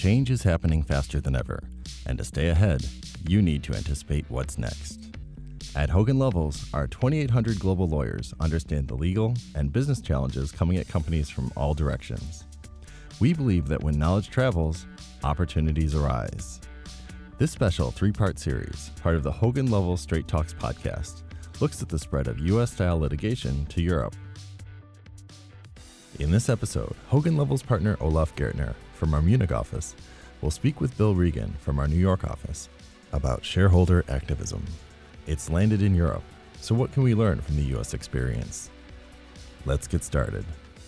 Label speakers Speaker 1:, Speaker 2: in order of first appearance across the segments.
Speaker 1: Change is happening faster than ever, and to stay ahead, you need to anticipate what's next. At Hogan Lovells, our 2,800 global lawyers understand the legal and business challenges coming at companies from all directions. We believe that when knowledge travels, opportunities arise. This special 3-part series, part of the Hogan Lovells Straight Talks podcast, looks at the spread of U.S.-style litigation to Europe. In this episode, Hogan Lovells partner Olaf Gertner from our Munich office will speak with Bill Regan from our New York office about shareholder activism. It's landed in Europe, so what can we learn from the U.S. experience? Let's get started.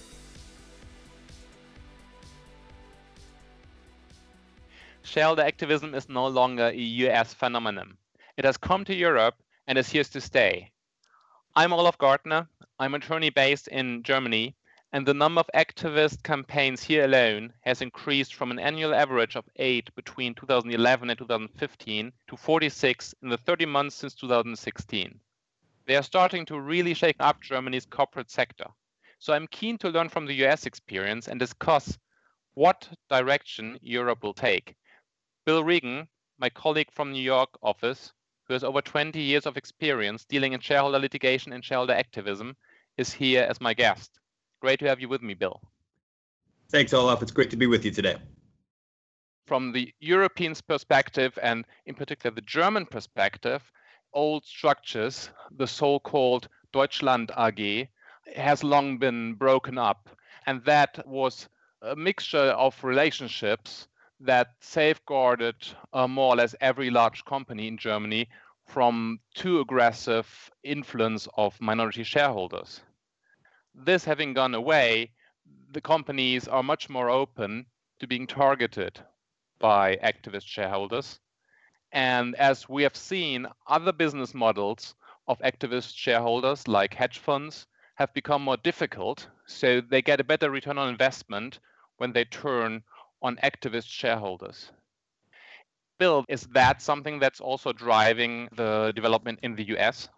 Speaker 2: Shareholder activism is no longer a US phenomenon. It has come to Europe and is here to stay. I'm Olaf Gartner. I'm an attorney based in Germany, and the number of activist campaigns here alone has increased from an annual average of 8 between 2011 and 2015 to 46 in the 30 months since 2016. They are starting to really shake up Germany's corporate sector. So I'm keen to learn from the US experience and discuss what direction Europe will take. Bill Regan, my colleague from New York office, who has over 20 years of experience dealing in shareholder litigation and shareholder activism, is here as my guest. Great to have you with me, Bill.
Speaker 3: Thanks, Olaf. It's great to be with you today.
Speaker 2: From the European perspective, and in particular the German perspective, old structures, the so-called Deutschland AG, has long been broken up. And that was a mixture of relationships that safeguarded more or less every large company in Germany from too aggressive influence of minority shareholders. This having gone away, the companies are much more open to being targeted by activist shareholders. And as we have seen, other business models of activist shareholders, like hedge funds, have become more difficult, so they get a better return on investment when they turn on activist shareholders. Bill, is that something that's also driving the development in the US?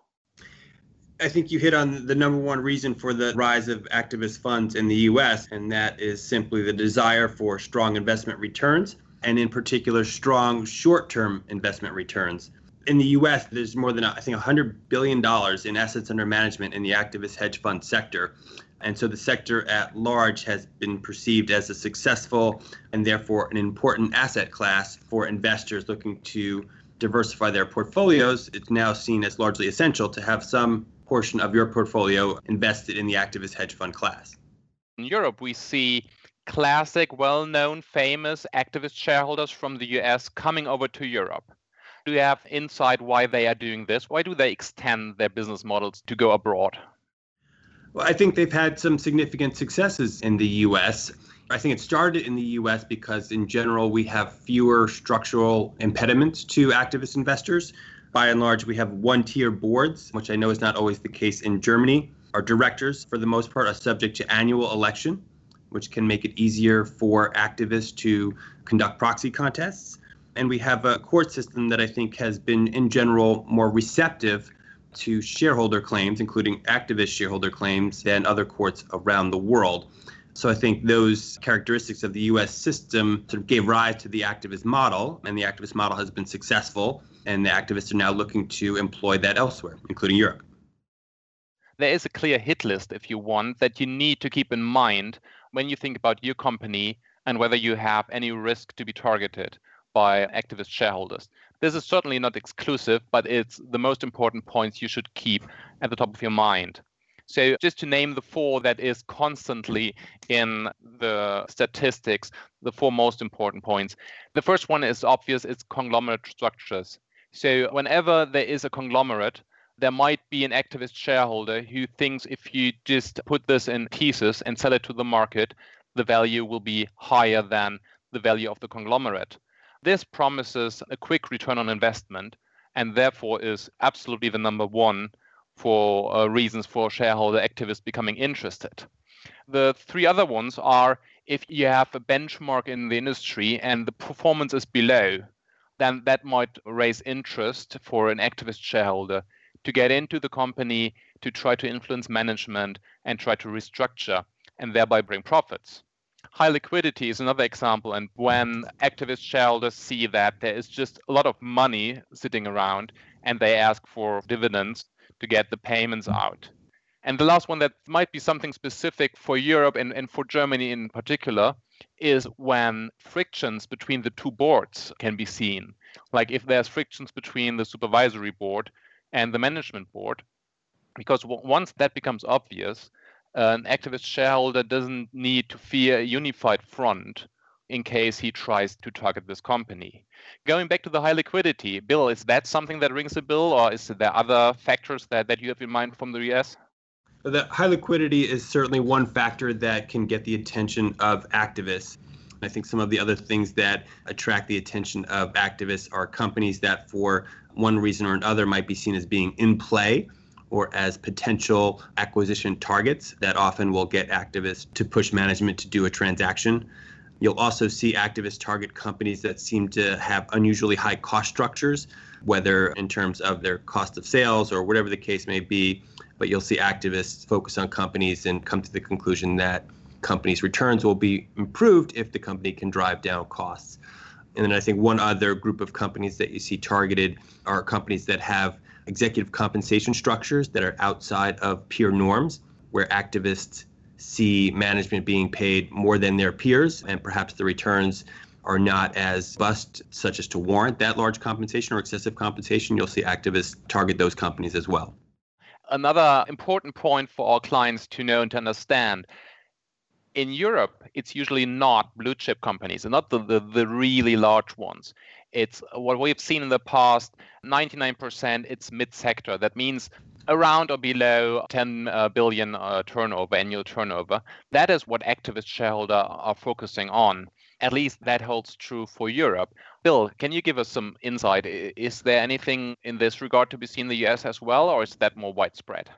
Speaker 3: I think you hit on the number one reason for the rise of activist funds in the US, and that is simply the desire for strong investment returns, and in particular, strong short-term investment returns. In the US, there's more than, I think, $100 billion in assets under management in the activist hedge fund sector. And so the sector at large has been perceived as a successful and therefore an important asset class for investors looking to diversify their portfolios. It's now seen as largely essential to have some portion of your portfolio invested in the activist hedge fund class.
Speaker 2: In Europe, we see classic, well-known, famous activist shareholders from the US coming over to Europe. Do you have insight why they are doing this? Why do they extend their business models to go abroad?
Speaker 3: Well, I think they've had some significant successes in the US. I think it started in the US because in general, we have fewer structural impediments to activist investors. By and large, we have one-tier boards, which I know is not always the case in Germany. Our directors, for the most part, are subject to annual election, which can make it easier for activists to conduct proxy contests. And we have a court system that I think has been, in general, more receptive to shareholder claims, including activist shareholder claims, than other courts around the world. So I think those characteristics of the U.S. system sort of gave rise to the activist model, and the activist model has been successful, and the activists are now looking to employ that elsewhere, including Europe.
Speaker 2: There is a clear hit list, if you want, that you need to keep in mind when you think about your company and whether you have any risk to be targeted by activist shareholders. This is certainly not exclusive, but it's the most important points you should keep at the top of your mind. So just to name the 4 that is constantly in the statistics, the 4 most important points. The first one is obvious, it's conglomerate structures. So whenever there is a conglomerate, there might be an activist shareholder who thinks if you just put this in pieces and sell it to the market, the value will be higher than the value of the conglomerate. This promises a quick return on investment and therefore is absolutely the number one for reasons for shareholder activists becoming interested. The 3 other ones are if you have a benchmark in the industry and the performance is below, then that might raise interest for an activist shareholder to get into the company, to try to influence management and try to restructure and thereby bring profits. High liquidity is another example. And when activist shareholders see that there is just a lot of money sitting around and they ask for dividends to get the payments out. And the last one that might be something specific for Europe and for Germany in particular is when frictions between the two boards can be seen. Like if there's frictions between the supervisory board and the management board, because once that becomes obvious, an activist shareholder doesn't need to fear a unified front in case he tries to target this company. Going back to the high liquidity, Bill, is that something that rings a bell, or is there other factors that you have in mind from the US?
Speaker 3: The high liquidity is certainly one factor that can get the attention of activists. I think some of the other things that attract the attention of activists are companies that for one reason or another might be seen as being in play or as potential acquisition targets that often will get activists to push management to do a transaction. You'll also see activists target companies that seem to have unusually high cost structures, whether in terms of their cost of sales or whatever the case may be. But you'll see activists focus on companies and come to the conclusion that companies' returns will be improved if the company can drive down costs. And then I think one other group of companies that you see targeted are companies that have executive compensation structures that are outside of peer norms, where activists see management being paid more than their peers, and perhaps the returns are not as robust, such as to warrant that large compensation or excessive compensation. You'll see activists target those companies as well.
Speaker 2: Another important point for our clients to know and to understand, in Europe, it's usually not blue chip companies and not the really large ones. It's what we've seen in the past, 99%, it's mid-sector. That means around or below 10 billion turnover, annual turnover. That is what activist shareholders are focusing on. At least that holds true for Europe. Bill, can you give us some insight? Is there anything in this regard to be seen in the US as well, or is that more widespread?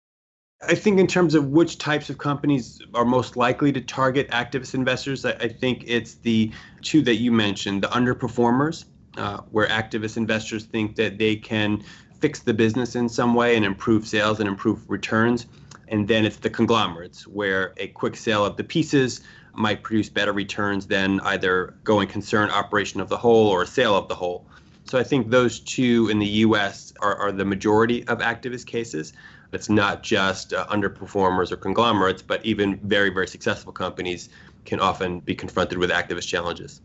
Speaker 3: I think in terms of which types of companies are most likely to target activist investors, I think it's the two that you mentioned, the underperformers, where activist investors think that they can fix the business in some way and improve sales and improve returns. And then it's the conglomerates, where a quick sale of the pieces might produce better returns than either going concern operation of the whole or a sale of the whole. So I think those two in the US are the majority of activist cases. It's not just underperformers or conglomerates, but even very, very successful companies can often be confronted with activist challenges.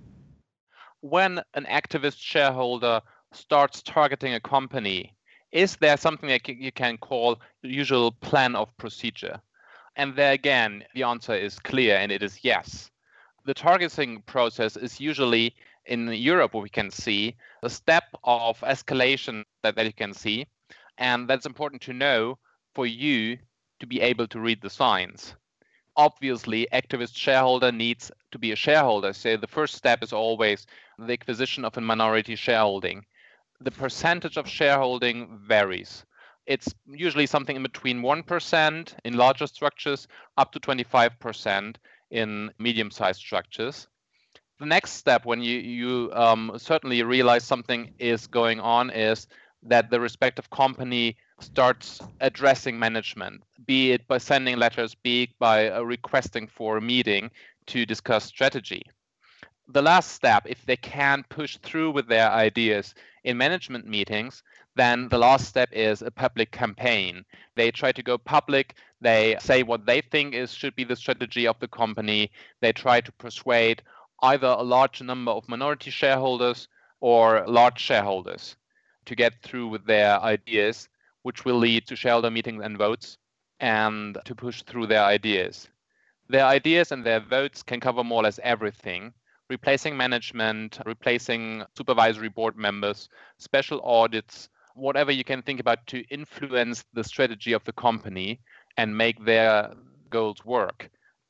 Speaker 2: When an activist shareholder starts targeting a company, is there something that you can call the usual plan of procedure? And there again, the answer is clear, and it is yes. The targeting process is usually, in Europe, what we can see, a step of escalation that you can see. And that's important to know for you to be able to read the signs. Obviously, activist shareholder needs to be a shareholder. So the first step is always the acquisition of a minority shareholding. The percentage of shareholding varies. It's usually something in between 1% in larger structures up to 25% in medium-sized structures. The next step, when you certainly realize something is going on, is that the respective company starts addressing management, be it by sending letters, be it by requesting for a meeting to discuss strategy. The last step, if they can't push through with their ideas in management meetings, then the last step is a public campaign. They try to go public. They say what they think should be the strategy of the company. They try to persuade either a large number of minority shareholders or large shareholders to get through with their ideas, which will lead to shareholder meetings and votes, and to push through their ideas. Their ideas and their votes can cover more or less everything: replacing management, replacing supervisory board members, special audits, whatever you can think about to influence the strategy of the company and make their goals work.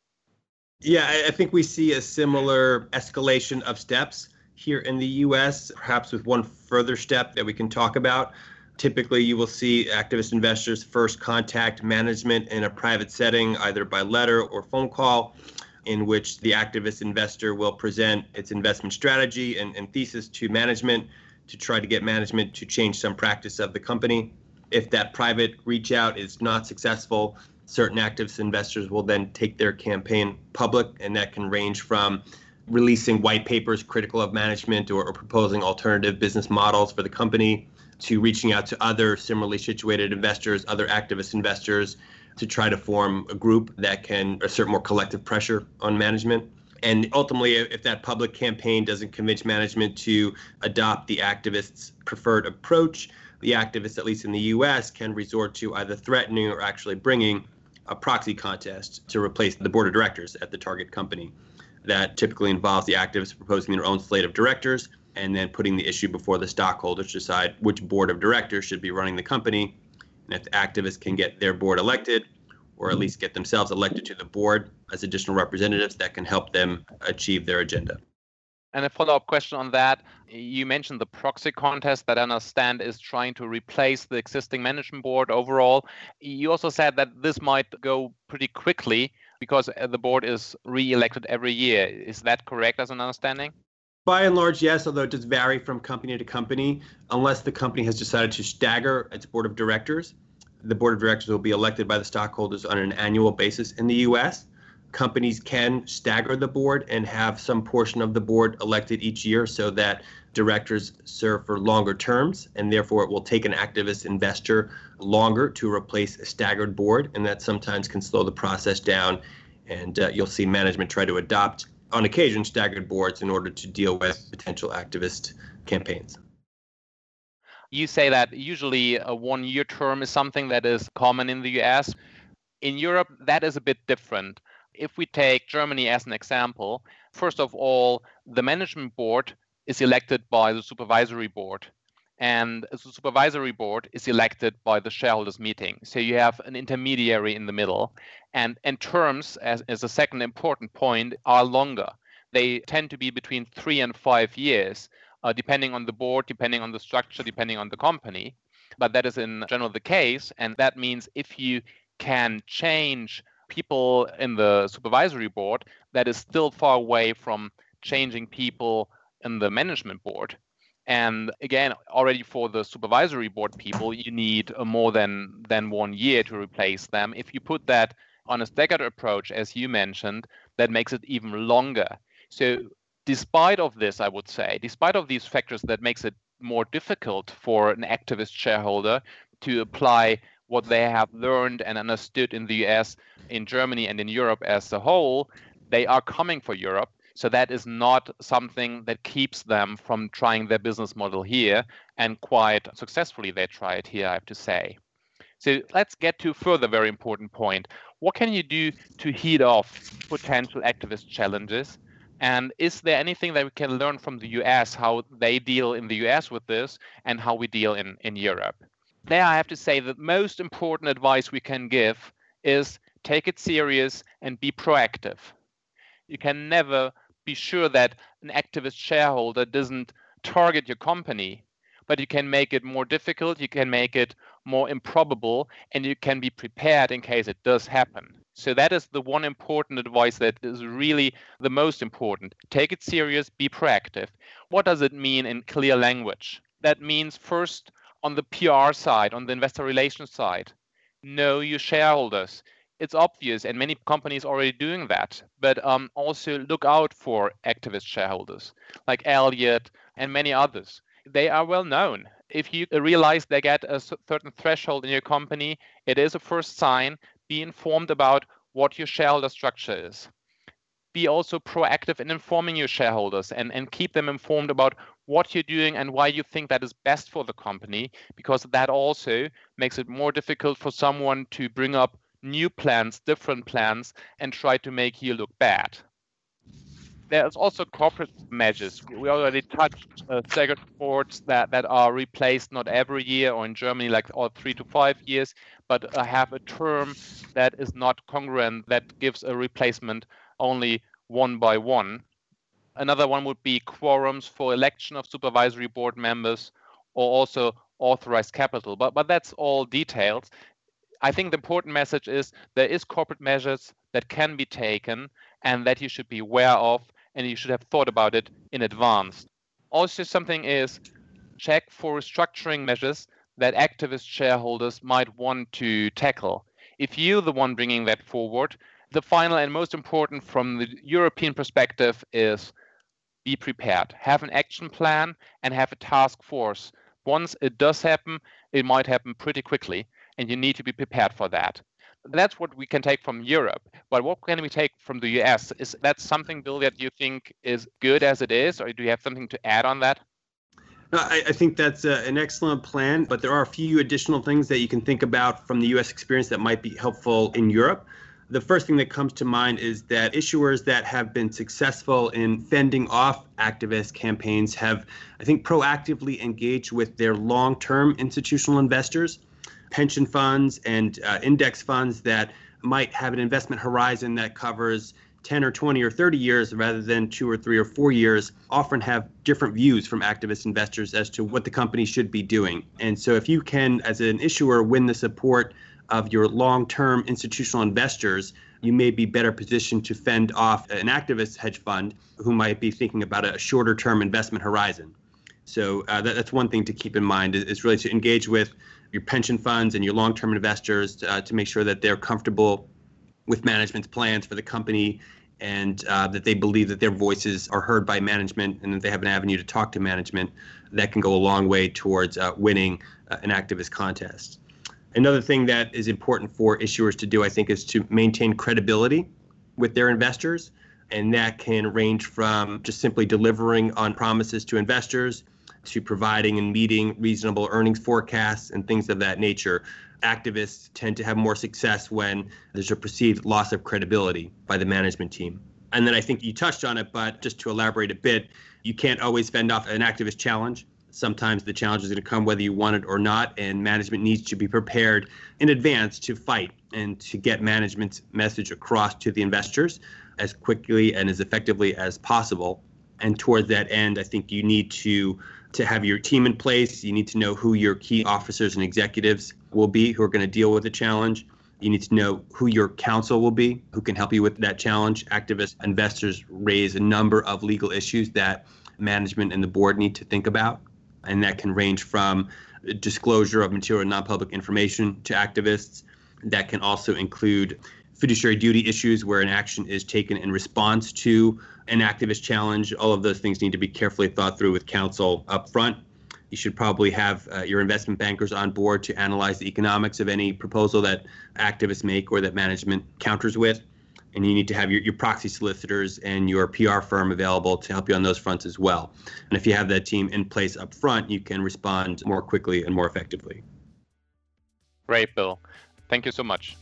Speaker 3: Yeah, I think we see a similar escalation of steps here in the US, perhaps with one further step that we can talk about. Typically, you will see activist investors first contact management in a private setting, either by letter or phone call, in which the activist investor will present its investment strategy and thesis to management to try to get management to change some practice of the company. If that private reach out is not successful, Certain activist investors will then take their campaign public, and that can range from releasing white papers critical of management or proposing alternative business models for the company, to reaching out to other similarly situated investors, other activist investors, to try to form a group that can assert more collective pressure on management. And ultimately, if that public campaign doesn't convince management to adopt the activists' preferred approach, the activists, at least in the US, can resort to either threatening or actually bringing a proxy contest to replace the board of directors at the target company. That typically involves the activists proposing their own slate of directors and then putting the issue before the stockholders to decide which board of directors should be running the company. And if the activists can get their board elected, or at least get themselves elected to the board as additional representatives, that can help them achieve their agenda.
Speaker 2: And a follow-up question on that. You mentioned the proxy contest that I understand is trying to replace the existing management board overall. You also said that this might go pretty quickly because the board is re-elected every year. Is that correct as an understanding?
Speaker 3: By and large, yes, although it does vary from company to company. Unless the company has decided to stagger its board of directors, the board of directors will be elected by the stockholders on an annual basis in the U.S. Companies can stagger the board and have some portion of the board elected each year so that directors serve for longer terms, and therefore it will take an activist investor longer to replace a staggered board, and that sometimes can slow the process down. And you'll see management try to adopt, on occasion, staggered boards in order to deal with potential activist campaigns.
Speaker 2: You say that usually a one-year term is something that is common in the US. In Europe, that is a bit different. If we take Germany as an example, first of all, the management board is elected by the supervisory board. And the supervisory board is elected by the shareholders meeting. So you have an intermediary in the middle. And terms, as a second important point, are longer. They tend to be between 3 and 5 years, depending on the board, depending on the structure, depending on the company. But that is in general the case. And that means if you can change people in the supervisory board, that is still far away from changing people in the management board. And again, already for the supervisory board people, you need more than 1 year to replace them. If you put that on a staggered approach, as you mentioned, that makes it even longer. So despite of this, I would say, despite of these factors that makes it more difficult for an activist shareholder to apply what they have learned and understood in the US, in Germany, and in Europe as a whole, they are coming for Europe. So that is not something that keeps them from trying their business model here, and quite successfully they try it here, I have to say. So let's get to a further very important point. What can you do to head off potential activist challenges? And is there anything that we can learn from the US, how they deal in the US with this and how we deal in Europe? There I have to say the most important advice we can give is take it serious and be proactive. You can never be sure that an activist shareholder doesn't target your company, but you can make it more difficult, you can make it more improbable, and you can be prepared in case it does happen. So that is the one important advice that is really the most important. Take it serious, be proactive. What does it mean in clear language? That means first, on the PR side, on the investor relations side, know your shareholders. It's obvious, and many companies are already doing that, but also look out for activist shareholders like Elliott and many others. They are well known. If you realize they get a certain threshold in your company, it is a first sign. Be informed about what your shareholder structure is. Be also proactive in informing your shareholders and keep them informed about what you're doing and why you think that is best for the company, because that also makes it more difficult for someone to bring up new plans, different plans, and try to make you look bad. There's also corporate measures. We already touched staggered boards that are replaced not every year, or in Germany like all 3 to 5 years, but have a term that is not congruent, that gives a replacement only one by one. Another one would be quorums for election of supervisory board members, or also authorized capital. But that's all details. I think the important message is there is corporate measures that can be taken and that you should be aware of, and you should have thought about it in advance. Also, something is check for restructuring measures that activist shareholders might want to tackle. if you're the one bringing that forward, the final and most important from the European perspective is be prepared. Have an action plan and have a task force. Once it does happen, it might happen pretty quickly, and you need to be prepared for that. That's what we can take from Europe. But what can we take from the US? Is that something, Bill, that you think is good as it is, or do you have something to add on that?
Speaker 3: No, I think that's an excellent plan, but there are a few additional things that you can think about from the U.S. experience that might be helpful in Europe. The first thing that comes to mind is that issuers that have been successful in fending off activist campaigns have, I think, proactively engaged with their long-term institutional investors, pension funds and index funds that might have an investment horizon that covers 10 or 20 or 30 years rather than 2 or 3 or 4 years, often have different views from activist investors as to what the company should be doing. And so if you can, as an issuer, win the support of your long-term institutional investors, you may be better positioned to fend off an activist hedge fund who might be thinking about a shorter-term investment horizon. So that's one thing to keep in mind, is really to engage with your pension funds and your long-term investors to make sure that they're comfortable with management's plans for the company, and that they believe that their voices are heard by management and that they have an avenue to talk to management. That can go a long way towards winning an activist contest. Another thing that is important for issuers to do, I think, is to maintain credibility with their investors. And that can range from just simply delivering on promises to investors to providing and meeting reasonable earnings forecasts and things of that nature. Activists tend to have more success when there's a perceived loss of credibility by the management team. And then I think you touched on it, but just to elaborate a bit, you can't always fend off an activist challenge. Sometimes the challenge is going to come whether you want it or not, and management needs to be prepared in advance to fight and to get management's message across to the investors as quickly and as effectively as possible. And towards that end, I think you need to have your team in place. You need to know who your key officers and executives will be who are going to deal with the challenge. You need to know who your counsel will be, who can help you with that challenge. Activist investors raise a number of legal issues that management and the board need to think about. And that can range from disclosure of material and non-public information to activists. That can also include fiduciary duty issues where an action is taken in response to an activist challenge. All of those things need to be carefully thought through with counsel up front. You should probably have your investment bankers on board to analyze the economics of any proposal that activists make or that management counters with. And you need to have your proxy solicitors and your PR firm available to help you on those fronts as well. And if you have that team in place up front, you can respond more quickly and more effectively.
Speaker 2: Great, Bill. Thank you so much.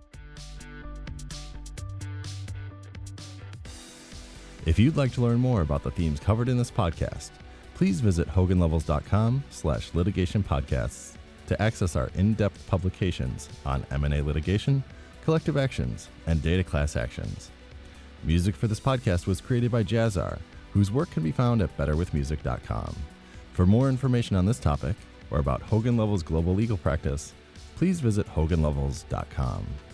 Speaker 1: If you'd like to learn more about the themes covered in this podcast, please visit hoganlevels.com/litigation podcasts to access our in-depth publications on M&A litigation, collective actions, and data class actions. Music for this podcast was created by Jazzar, whose work can be found at betterwithmusic.com. For more information on this topic or about Hogan Lovells' global legal practice, please visit hoganlevels.com.